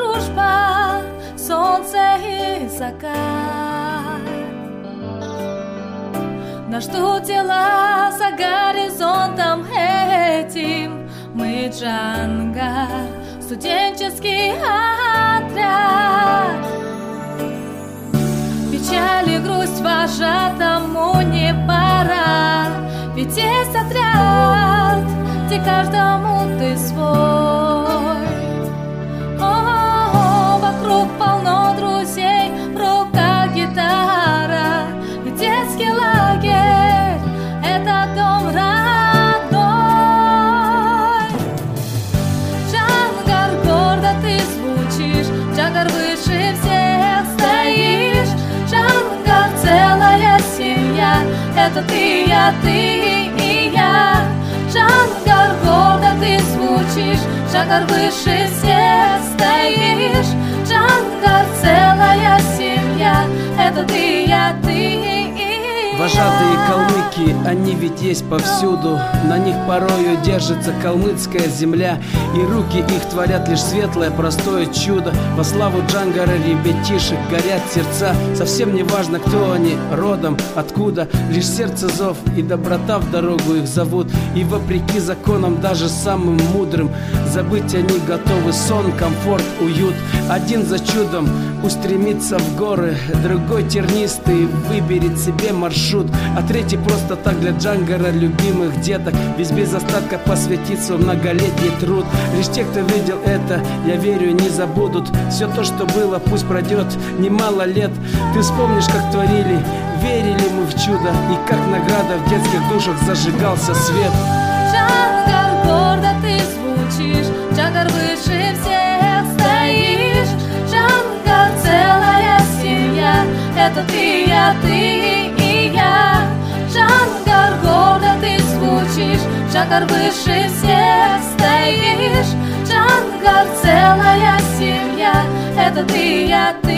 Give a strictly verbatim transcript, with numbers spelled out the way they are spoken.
дружба, солнце и закат. Нас ждут дела за горизонтом этим. Мы Джанга, студенческий отряд. Печаль и грусть вожатому не пора, ведь есть отряд, где каждому ты свой. О-о-о, вокруг полно друзей, в руках гитара. И детский лагерь — это дом родной. Джангар, гордо ты звучишь, Джангар, выше всех стоишь. Джангар, целая семья, это ты, я, ты и я. Джангар, гордо ты звучишь, Джангар, выше всех стоишь. Джангар, целая семья, это ты, я, ты и я. Вожатые калмыки, они ведь есть повсюду. На них порою держится калмыцкая земля, и руки их творят лишь светлое, простое чудо. Во славу Джангара ребятишек горят сердца. Совсем не важно, кто они, родом, откуда. Лишь сердце зов и доброта в дорогу их зовут. И вопреки законам, даже самым мудрым, забыть они готовы сон, комфорт, уют. Один за чудом устремится в горы, другой тернистый выберет себе маршрут, а третий просто так для Джангара любимых деток весь без остатка посвятит свой многолетний труд. Лишь те, кто видел это, я верю, не забудут. Все то, что было, пусть пройдет немало лет. Ты вспомнишь, как творили, верили мы в чудо, и как награда в детских душах зажигался свет. Джангар, гордо ты звучишь, Джангар, выше всех стоишь. Джангар, целая семья, это ты, я, ты и я. Джангар, гордо ты звучишь, Джангар, выше всех стоишь. Джангар, целая семья, это ты, я, ты